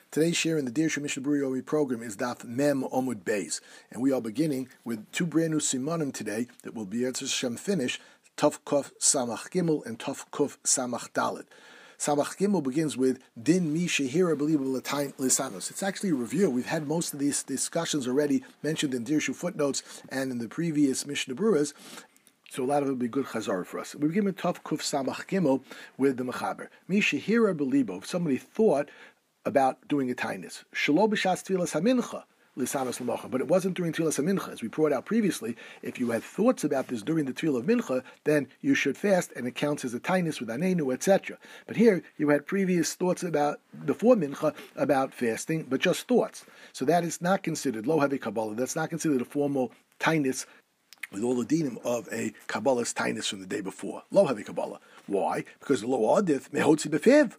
Today's share in the Dear Mishnah Berurah Yomi program is Daf Mem Omud Beis, and we are beginning with two brand new simanim today that will be Yetzer Hashem finish, Tov Kuf Samach Gimel and Tov Kuf Samach Dalet. Samach Gimel begins with Din Mi Shehira Believable Lisanos. It's actually a review. We've had most of these discussions already mentioned in Dirshu footnotes and in the previous Mishnah Berurahs. So a lot of it will be good chazar for us. We begin with Tov Kuf Samach Gimel with the Mechaber. Mi Shehira Beliebo. If somebody thought about doing a tainus, Shelo b'shas tfilas hamincha lisanos l'mocha, but it wasn't during tfilas hamincha. As we brought out previously, if you had thoughts about this during the tefillah of mincha, then you should fast, and it counts as a tainus with anenu, etc. But here you had previous thoughts about before mincha about fasting, but just thoughts. So that is not considered lo havi kabbalah. That's not considered a formal tainus with all the dinim of a kabbalah's tainus from the day before. Lo havi kabbalah. Why? Because the lo adif mehotzi b'fiv.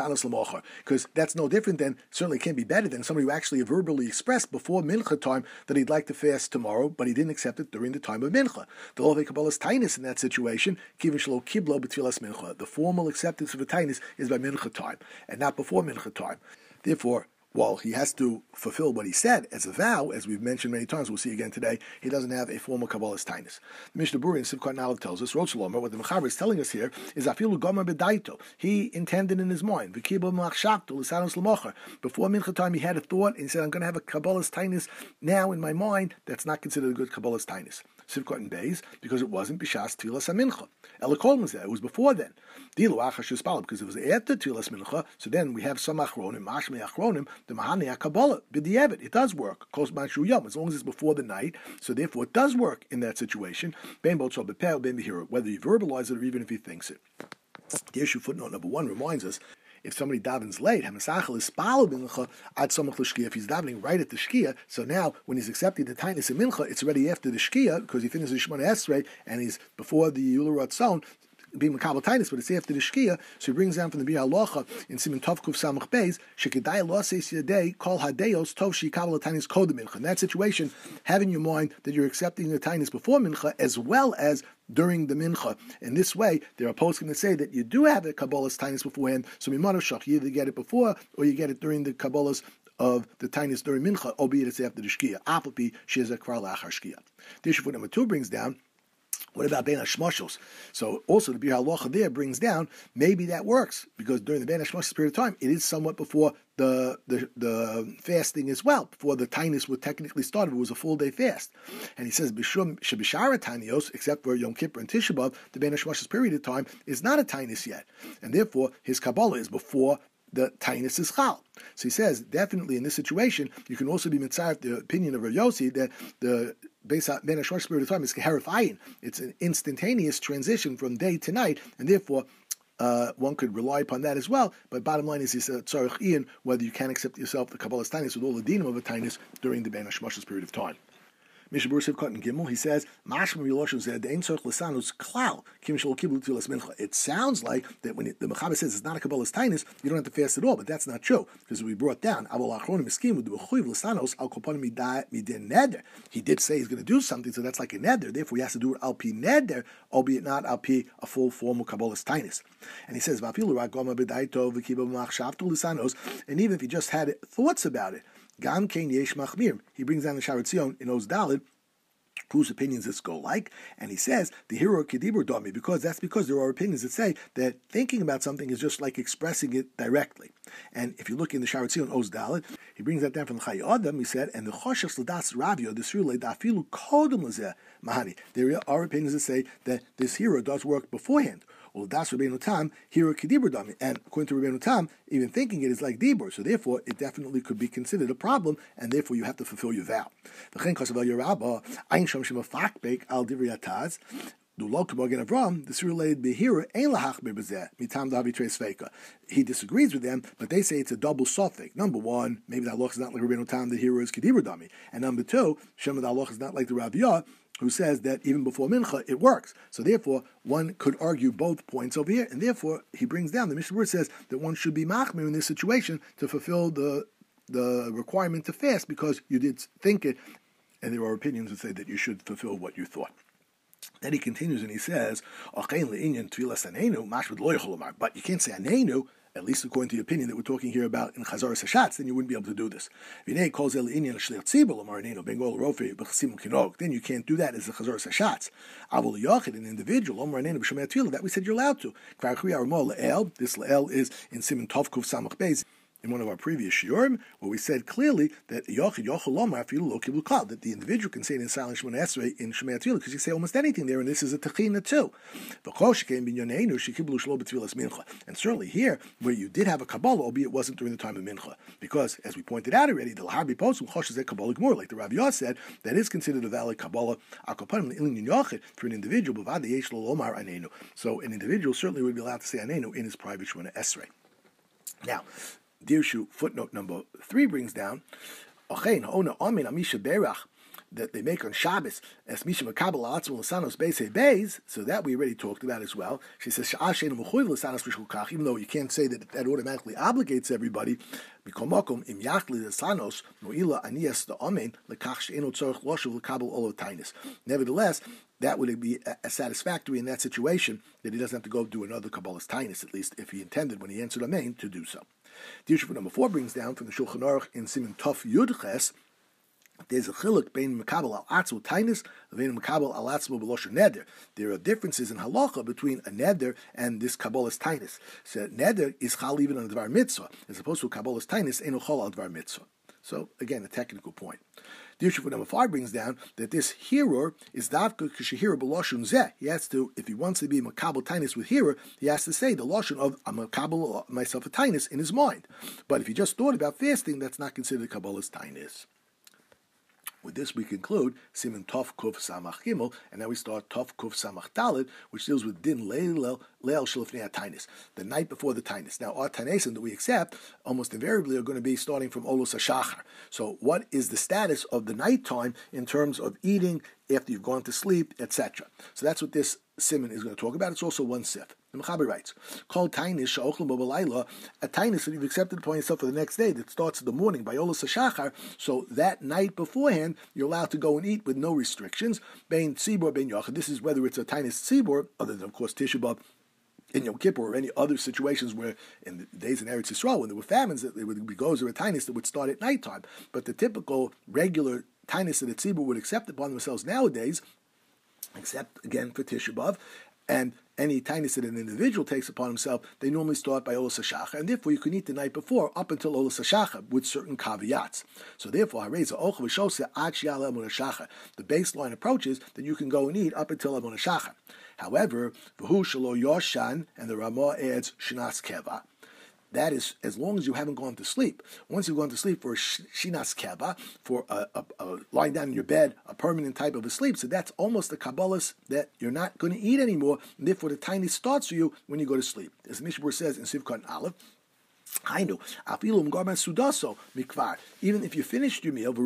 Because that's no different than, certainly can't be better than somebody who actually verbally expressed before mincha time that he'd like to fast tomorrow, but he didn't accept it during the time of mincha. The law of Kabbalah's tainus in that situation, kivin shelo kiblo b'tfilas mincha. The formal acceptance of a tainus is by mincha time, and not before mincha time. Therefore, while he has to fulfill what he said as a vow, as we've mentioned many times, we'll see again today, he doesn't have a formal Kabbalah's tainus. The Mishnah Berurah in Sivkot Nalev tells us, Rotzalomer, what the Mechaber is telling us here is afilu gomer b'daito. He intended in his mind, v'kibo machshakto l'sanos l'mocher. Before mincha time, he had a thought, and he said, I'm going to have a Kabbalah's tainus now in my mind. That's not considered a good Kabbalah's tainus. Sivkot and Beis, because it wasn't b'shas tfilas hamincha. Elakol was there. It was before then. Dilu achash yispal, because it was after tfilas mincha. So then we have some achronim, mashmei achronim, the mahani Kabbalah b'di'evet. It does work. Kos manshu yom, as long as it's before the night. So therefore, it does work in that situation. Ben b'otzo b'peh, ben b'hira, whether you verbalize it or even if he thinks it. The issue footnote number 1 reminds us, if somebody davens late, hamasachal is spalo b'mincha ad samach l'shkia. If he's davening right at the shkia, so now when he's accepting the tainus in mincha, it's already after the shkia because he finishes Shemona Esrei and he's before the Yulah Ratzon, being makabel tainus, but it's after the shkia. So he brings down from the Bir Halacha in Siman Tov Kuf Samach Beis shekidai lo seis yadei kol hadeios tov shekabel tainus kodem mincha. In that situation, have in your mind that you're accepting the tainus before mincha as well as during the mincha. In this way, there are poskim that say that you do have a Kabbalah's tainus beforehand. So mimanav shach, you either get it before or you get it during the Kabbalah's of the tainus during mincha, albeit it's after the shkia. Apapi shezak kvar lachar shkia. The issue number 2 brings down, what about Ben Hashmoshos? So also the Bir Halacha there brings down, maybe that works, because during the Ben Hashmoshos period of time, it is somewhat before the fasting as well, before the tainus would technically start if it was a full day fast. And he says, Bishum Shebishara Tainios, except for Yom Kippur and Tisha B'Av, the Ben Hashmoshos period of time is not a tainus yet. And therefore, his Kabbalah is before the tainus is chal. So he says, definitely in this situation, you can also be mitzvah the opinion of Rav Yossi that the Ben Hashmoshos period of time is keheref ayin. It's an instantaneous transition from day to night, and therefore one could rely upon that as well. But bottom line is, he said tzarich iyan, whether you can accept yourself the Kabbalah's tainus with all the dinim of a tainus during the Ben Hashmoshos period of time. Mishnah Berurah Sivkot and Gimel, he says, it sounds like that when the Mechaber says it's not a Kabbalah's tainus, you don't have to fast at all, but that's not true, because we brought down, he did say he's going to do something, so that's like a neder, therefore he has to do it al pi neder, albeit not al pi a full formal Kabbalah's tainus. And he says, and even if he just had thoughts about it, Gam Kein Yesh Machmir. He brings down the Sharet Zion in Oz Daled, whose opinions this go like, and he says the hero Kedibur Domi, because there are opinions that say that thinking about something is just like expressing it directly. And if you look in the Sharet Zion Oz Daled, he brings that down from the Chayei Adam. He said, and the Choshes Ladas Ravio Desrule Dafilu Kodem Lazeh Mahani. There are opinions that say that this hero does work beforehand. Well, that's Rabbeinu Tam, hero Kedibur Dami. And according to Rabbeinu Tam, even thinking it is like Dibur. So therefore, it definitely could be considered a problem, and therefore you have to fulfill your vow. He disagrees with them, but they say it's a double suffix. Number 1, maybe the halach is not like Rabbeinu Tam, the hero is Kedibur Dami. And number 2, Shem the halach is not like the Rav Yah, who says that even before mincha it works. So therefore, one could argue both points over here, and therefore he brings down, the Mishnah Berurah says that one should be machmir in this situation to fulfill the requirement to fast, because you did think it, and there are opinions that say that you should fulfill what you thought. Then he continues and he says, but you can't say anenu at least according to the opinion that we're talking here about in Chazaras Hashatz, then you wouldn't be able to do this. Then you can't do that as a Chazaras Hashatz. An individual, that we said you're allowed to. This Le'el is in Siman Tov Kuf Samach Beis. In one of our previous shiurim, where we said clearly that that the individual can say it in silent Shemona Esrei in Shemei Atfilah, because you say almost anything there, and this is a techina too. And certainly here, where you did have a Kabbalah, albeit it wasn't during the time of Mincha, because as we pointed out already, the Lahabi Posum Chosh is Kabbalah Gemur, like the Rav Yah said, that is considered a valid Kabbalah for an individual. So an individual certainly would be allowed to say Anenu in his private Shemona Esrei. Now, Dirshu footnote number 3 brings down that they make on Shabbos as Misha Makabel Atzmul Lasanos Beis Beis, so that we already talked about as well. She says even though you can't say that automatically obligates everybody. Nevertheless, that would be satisfactory in that situation, that he doesn't have to go do another Kabbalah's Tainus, at least if he intended when he answered Amen to do so. Dirshu number 4 brings down from the Shulchan Aruch in Siman Tov Yud Ches, there's a chiluk between Makabel al Atzmu Tainus and Makabel al Atzmu B'Loshen Neder. There are differences in halacha between a neder and this Kabbalah's Tainus. So neder is chal even on a dvar mitzvah, as opposed to Kabbalah's Tainus ain't chal al dvar mitzvah. So again, a technical point. Dirshu number 5 brings down that this hearer is davka k'shehira b'loshun zeh. He has to, if he wants to be makabel tainus with hearer, he has to say the loshun of I'm makabel myself a tainus in his mind. But if he just thought about fasting, that's not considered Kabbalah's tainus. With this, we conclude Siman Tov Kuf Samach Gimel, and now we start Tov Kuf Samach Daled, which deals with Din Leil Shalifnei Tainis, the night before the Tainis. Now, our Tainesim that we accept almost invariably are going to be starting from Olus HaShachar. So, what is the status of the nighttime in terms of eating after you've gone to sleep, etc.? So that's what this Siman is going to talk about. It's also one sif. The Mechaber writes, "Called tainis sha'ochlim b'balayla, a tainis that you've accepted upon yourself for the next day that starts in the morning by Olus HaShachar. So that night beforehand, you're allowed to go and eat with no restrictions. Bein tzibor, bein yachid. This is whether it's a tainis tzibor, other than of course Tisha B'av, in Yom Kippur or any other situations where in the days in Eretz Yisrael when there were famines, that there would be goes or a tainis that would start at nighttime. But the typical regular tainis that a tzibor would accept upon themselves nowadays, except again for Tisha B'av, and any tainis that an individual takes upon himself, they normally start by Olus HaShachar, and therefore you can eat the night before up until Olus HaShachar with certain caveats. So therefore, the baseline approach is that you can go and eat up until Amun HaShachar. However, V'hu Shelo Yoshan, and the Ramah adds Shinas Keva. That is, as long as you haven't gone to sleep. Once you've gone to sleep for a shinas keva, for a lying down in your bed, a permanent type of a sleep, so that's almost a kabbalas that you're not going to eat anymore, and therefore the tiny starts for you when you go to sleep. As Mishbur says in Sivkot Aleph, even if you finished your meal,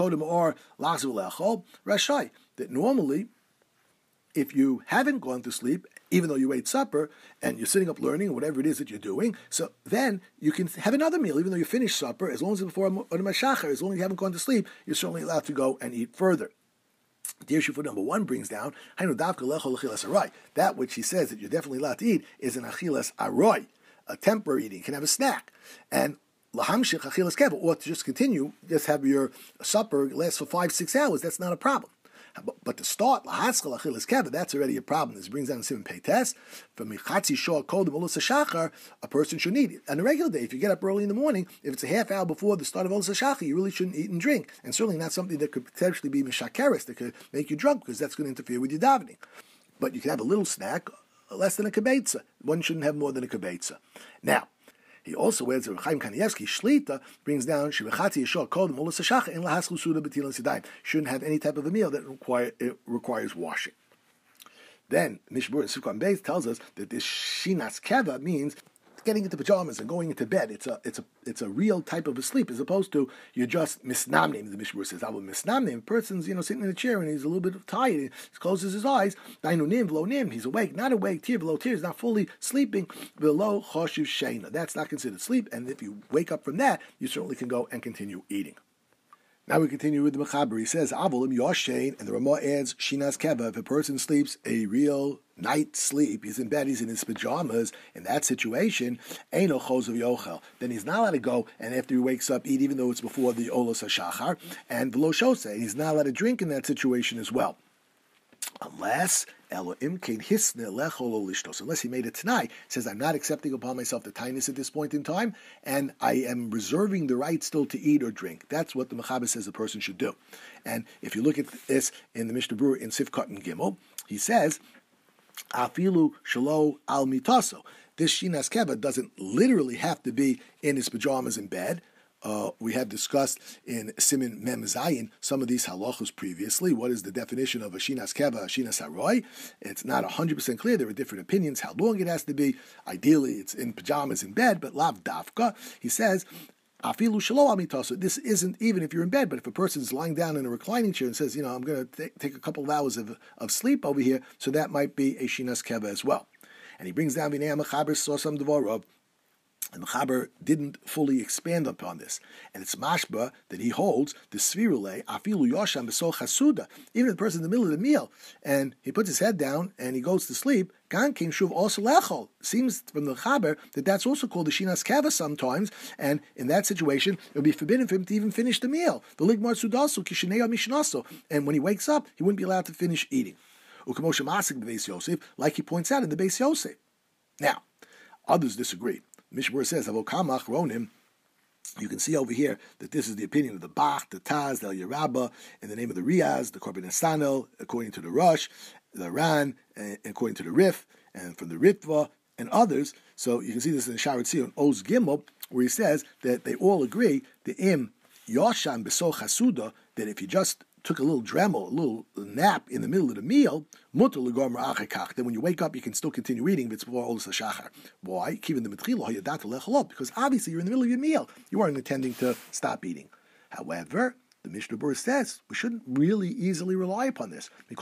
that normally, if you haven't gone to sleep, even though you ate supper, and you're sitting up learning, or whatever it is that you're doing, so then you can have another meal, even though you finished supper, as long as it's before Mashachar, as long as you haven't gone to sleep, you're certainly allowed to go and eat further. Dirshu for number 1 brings down, that which he says that you're definitely allowed to eat is an achilas aroy, a temporary eating. You can have a snack. And lahamshich achilas keva, or to just continue, just have your supper last for 5-6 hours, that's not a problem. But to start, that's already a problem. This brings down Siman Peites. From Michatzi Shor Kodim Olus HaShachar, a person should eat. On a regular day, if you get up early in the morning, if it's a half hour before the start of Olus HaShachar, you really shouldn't eat and drink. And certainly not something that could potentially be mishakeris, that could make you drunk, because that's going to interfere with your davening. But you can have a little snack, less than a kibetza. One shouldn't have more than a kibetza. Now, he also adds that Chaim Kanievsky Shlita brings down Shivachati Yeshua Kodem Olus HaShachar in Lahaslu Suda B'Tilan Sidayim. Shouldn't have any type of a meal that requires washing. Then Mishbur and Sukhan Beis tells us that this Shinas Keva means getting into pajamas and going into bed. It's a real type of a sleep, as opposed to you're just misnamnim. The Mishbur says, "I will misnamnim." A person's sitting in a chair and he's a little bit tired. He closes his eyes. Dainunim v'lo nim. He's awake, not awake. Tir v'lo tir. He's not fully sleeping. V'lo choshuv sheina. That's not considered sleep. And if you wake up from that, you certainly can go and continue eating. Now we continue with the Mechaber. He says, Avolim Yoshein, and the Ramah adds, Shinas Keva, if a person sleeps a real night sleep, he's in bed, he's in his pajamas, in that situation, Eino Chosav Yochel, then he's not allowed to go, and after he wakes up, eat, even though it's before the Olos HaShachar, and V'lo Shosei, he's not allowed to drink in that situation as well. Unless unless he made it tonight, says, I'm not accepting upon myself the tinus at this point in time, and I am reserving the right still to eat or drink. That's what the Mechaber says a person should do. And if you look at this in the Mishnah Berurah in Sifkat and Gimel, he says, Afilu shalo al mitaso. This Shinas Keva doesn't literally have to be in his pajamas in bed. We have discussed in Simin Mem Zayin some of these halachos previously. What is the definition of a Shinas Keva, a Shinas Haroy? It's not 100% clear. There are different opinions how long it has to be. Ideally, it's in pajamas in bed, but lav dafka. He says, Afilu shalo amitaso. This isn't even if you're in bed, but if a person is lying down in a reclining chair and says, I'm going to take a couple of hours of sleep over here, so that might be a Shinas Keva as well. And he brings down Vinei HaMechaber Sosam Devorov. And Mechaber didn't fully expand upon this. And it's mashba that he holds the svirule, afilu yosham beso chasuda. Even if the person in the middle of the meal, and he puts his head down and he goes to sleep, gan king shuv also lechol. Seems from the Mechaber that that's also called the shinas keva sometimes, and in that situation, it would be forbidden for him to even finish the meal. The ligmar sudasu kishineo mishnaso. And when he wakes up, he wouldn't be allowed to finish eating. Ukamosha masik beis Yosef, like he points out in the Beis Yosef. Now, others disagree. Mishmur says, Avokamach Ronim, you can see over here that this is the opinion of the Bach, the Taz, the El Yerabba, in the name of the Riaz, the Korban Esanel, according to the Rosh, the Ran, according to the Rif, and from the Ritva, and others. So you can see this in Sharet Zion, Oz Gimel, where he says that they all agree, the Im Yoshan Beso Chasuda, that if you just took a little dremel, a little nap in the middle of the meal, then when you wake up, you can still continue eating if it's before Olos HaShachar. Why? Because obviously you're in the middle of your meal. You aren't intending to stop eating. However, the Mishnah Berurah says we shouldn't really easily rely upon this. If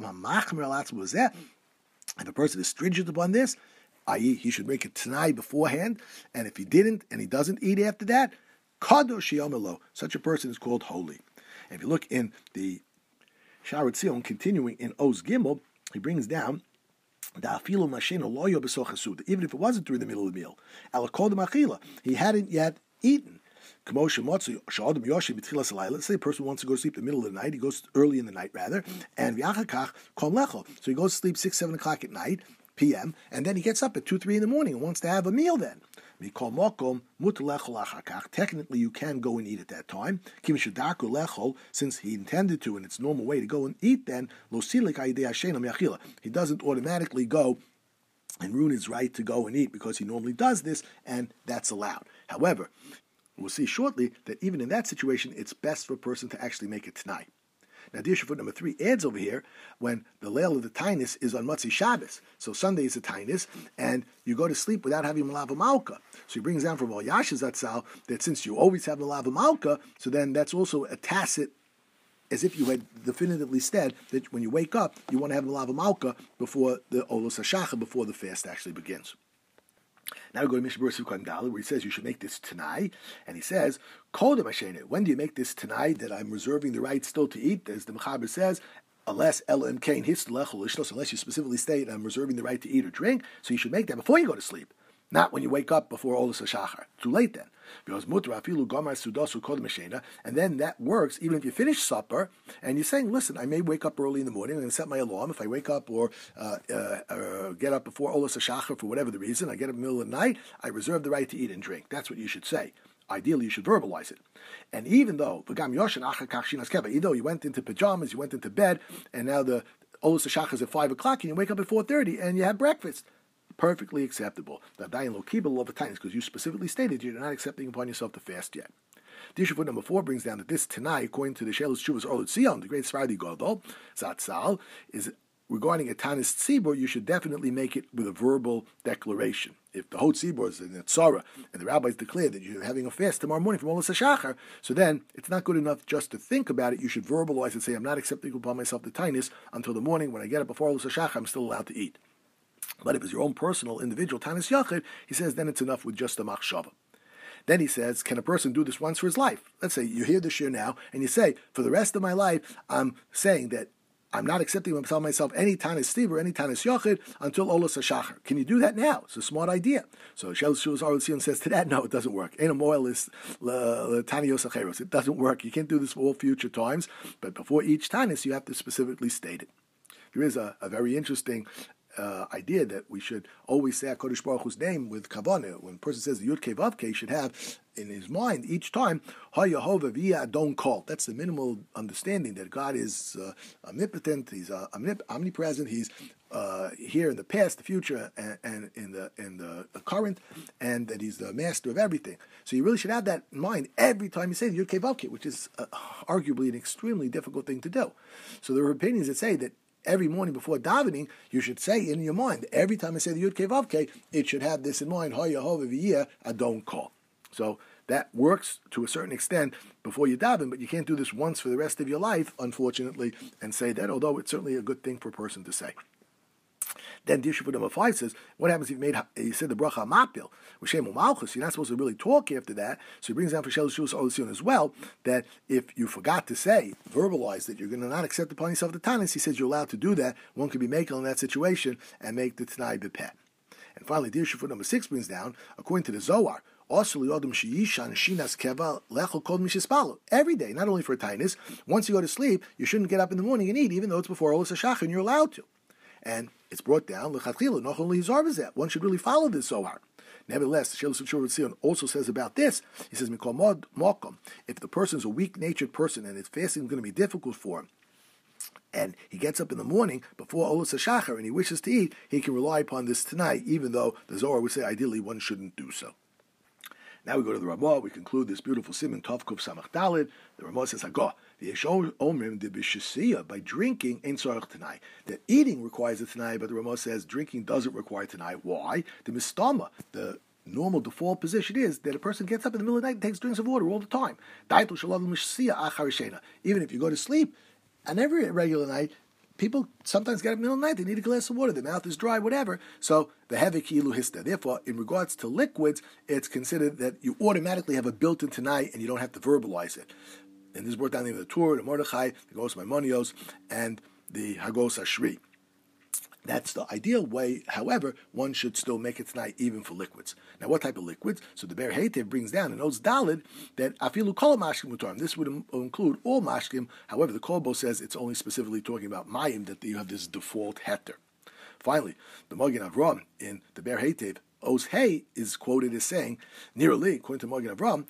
a person is stringent upon this, i.e., he should make it tonight beforehand, and if he didn't, and he doesn't eat after that, such a person is called holy. If you look in the Sharet Zion, continuing in Oz Gimel, he brings down even if it wasn't during the middle of the meal, he hadn't yet eaten. Let's say a person wants to go to sleep in the middle of the night, he goes early in the night rather, and so he goes to sleep 6, 7 o'clock at night, p.m., and then he gets up at 2, 3 in the morning and wants to have a meal then. Technically, you can go and eat at that time. Since he intended to, and it's normal way to go and eat, then he doesn't automatically go and ruin his right to go and eat because he normally does this, and that's allowed. However, we'll see shortly that even in that situation, it's best for a person to actually make it tonight. Now, Dirsha foot number 3 adds over here when the leil of the Tainus is on Motzei Shabbos. So Sunday is a Tainus, and you go to sleep without having Malava Malka. So he brings down from Al Yasha Zatzal that since you always have Malava Malka, so then that's also a tacit, as if you had definitively said that when you wake up, you want to have Malava Malka before the Olos HaShachar, before the fast actually begins. Now we go to Mishnah Berurah Sivkot Daled, where he says you should make this tonight, and he says, when do you make this tonight that I'm reserving the right still to eat? As the Mechaber says, unless you specifically state I'm reserving the right to eat or drink, so you should make that before you go to sleep, not when you wake up before Olos HaShachar. Too late then. Because and then that works even if you finish supper and you're saying, listen, I may wake up early in the morning, I'm going to set my alarm. If I wake up or get up before Olos HaShachar for whatever the reason, I get up in the middle of the night, I reserve the right to eat and drink. That's what you should say. Ideally, you should verbalize it. And even though you went into pajamas, you went into bed, and now the Olos HaShachar is at 5 o'clock, and you wake up at 4:30 and you have breakfast, perfectly acceptable. Because you specifically stated you're not accepting upon yourself to fast yet. Dirsha foot number 4 brings down that this tonight, according to the Shelos Shuvas Orlut Zion, the great Sephardi Gadol, Zatzal, is regarding a Tanis Tzibur, you should definitely make it with a verbal declaration. If the whole Tzibur is in the Tzara, and the rabbis declare that you're having a fast tomorrow morning from Olos HaShachar, so then it's not good enough just to think about it. You should verbalize and say, I'm not accepting upon myself the Tanis until the morning. When I get up before Olos HaShachar, I'm still allowed to eat. But if it's your own personal, individual Tanis Yachid, he says then it's enough with just a machshava. Then he says, can a person do this once for his life? Let's say you hear the shir now, and you say, for the rest of my life, I'm saying that I'm not accepting myself any tanis stibur, any tanis yochid until olos hashachar. Can you do that now? It's a smart idea. So Shel Shulas Arutzion says to that, no, it doesn't work. Ein moel is tanios acheros. It doesn't work. You can't do this for all future times, but before each tanis, you have to specifically state it. There is a very interesting idea that we should always say HaKadosh Baruch Hu's name with kavanah. When a person says the Yud Kei Vav Kei, he should have in his mind each time Ha Yehovah V'Yeh Adon Kol. That's the minimal understanding that God is omnipotent. He's omnipresent. He's here in the past, the future, and in the current, and that He's the master of everything. So you really should have that in mind every time you say the Yud Kei Vav Kei, which is arguably an extremely difficult thing to do. So there are opinions that say that every morning before davening, you should say in your mind, every time I say the Yud Kei Vav Kei, it should have this in mind, Ha Yehovah V'Yeh Adon Kol. So that works to a certain extent before you daven, but you can't do this once for the rest of your life, unfortunately, and say that, although it's certainly a good thing for a person to say. Then Dishufut number 5 says, what happens if you said the bracha mapil, with Shem Malchus, you're not supposed to really talk after that. So he brings down for Shel Shulas Arutzion as well, that if you forgot to say, verbalize that you're going to not accept upon yourself the tanis, he says you're allowed to do that. One could be making in that situation and make the Tanai B'Peh. And finally, Dishufut number 6 brings down, according to the Zohar, every day, not only for a tainus, once you go to sleep, you shouldn't get up in the morning and eat, even though it's before Olas HaShachar, and you're allowed to. And it's brought down, one should really follow this Zohar. Nevertheless, the Shel Shulas also says about this, he says, if the person's a weak-natured person and his fasting is going to be difficult for him, and he gets up in the morning before Olas HaShachar and he wishes to eat, he can rely upon this tonight, even though the Zohar would say ideally one shouldn't do so. Now we go to the Ramah. We conclude this beautiful siman Tov Kuf Samach Dalid. The Ramah says, "Hagah the Yeshol Omrim de B'Shisiya by drinking ain't tzarich tanai. That eating requires a tanai, but the Ramah says drinking doesn't require tanai. Why? The mistama, the normal default position is that a person gets up in the middle of the night and takes drinks of water all the time. Even if you go to sleep, on every regular night, people sometimes get up in the middle of the night, they need a glass of water, their mouth is dry, whatever. So, the hevik ilu hista. Therefore, in regards to liquids, it's considered that you automatically have a built-in tanai and you don't have to verbalize it. And this is brought down in the Torah, the Mordechai, the Gos Maimonios, and the Hagos Ashri. That's the ideal way. However, one should still make it tonight even for liquids. Now, what type of liquids? So the Ber Heitev brings down in Oz Dalid that afilu kol mashkim mutarim. This would include all mashkim. However, the Kolbo says it's only specifically talking about mayim, that you have this default heter. Finally, the Magen Avram in the Ber Heitev, Oz Hey is quoted as saying, nearly, according to Magen Avram,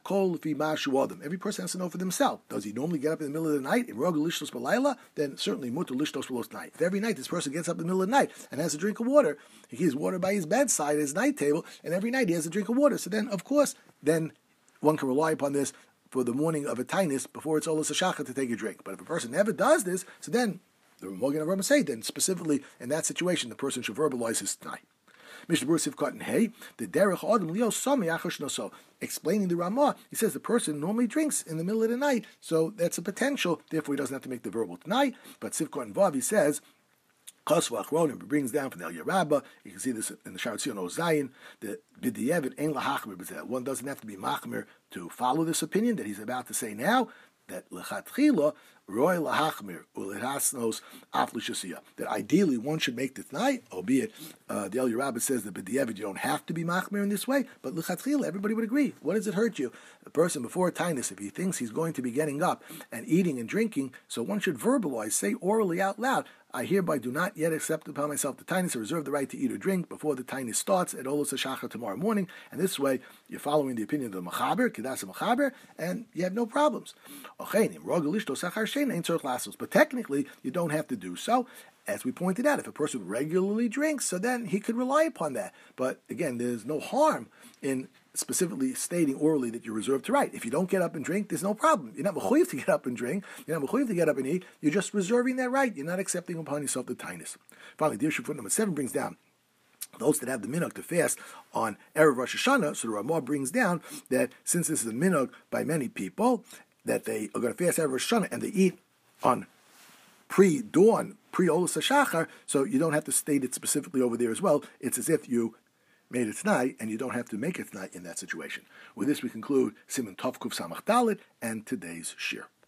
every person has to know for themselves. Does he normally get up in the middle of the night? Then certainly mutter lishtos belos night. If every night this person gets up in the middle of the night and has a drink of water, he has water by his bedside, his night table, and every night he has a drink of water. So then, of course, then one can rely upon this for the morning of a tainus before it's Olas HaShachar to take a drink. But if a person never does this, so then the Magen Avram say, then specifically in that situation, the person should verbalize his night. Mishnah Berurah Sivkot and Hey, the Derech Adam Leo Sami Achash Noso. Explaining the Ramah, he says the person normally drinks in the middle of the night, so that's a potential. Therefore, he doesn't have to make the verbal tonight. But Sivkot and Vav, he says, Chasva Achronim brings down from the El Yerabba. You can see this in the Sha'ar Tzion Ozayin. The B'di'evet Ein Lahachmer B'zeh. One doesn't have to be machmer to follow this opinion that he's about to say now. That lechatchila roy lahachmir ulehasnos aflushasiya. That ideally one should make the tonight, albeit the El Yerabba says that b'di'evid you don't have to be machmir in this way. But lechatchila, everybody would agree. What does it hurt you? The person before a tainus, if he thinks he's going to be getting up and eating and drinking, so one should verbalize, say orally out loud, I hereby do not yet accept upon myself the tainus, I reserve the right to eat or drink before the tainus starts at Olos HaShachar tomorrow morning. And this way, you're following the opinion of the Mechaber, Kedas Mechaber, and you have no problems. But technically, you don't have to do so. As we pointed out, if a person regularly drinks, so then he could rely upon that. But again, there's no harm in specifically stating orally that you're reserved to write. If you don't get up and drink, there's no problem. You're not mechuyev to get up and drink. You're not mechuyev to get up and eat. You're just reserving that right. You're not accepting upon yourself the tainus. Finally, Dishufut number 7 brings down those that have the minhag to fast on Erev Rosh Hashanah. So the Ramah brings down that since this is a minhag by many people, that they are going to fast Erev Rosh Hashanah and they eat on pre-dawn, pre-Olos HaShachar, so you don't have to state it specifically over there as well. It's as if you made a t'nai, and you don't have to make a t'nai in that situation. With this, we conclude Siman Tov Kuf Samach Dalet and today's shir.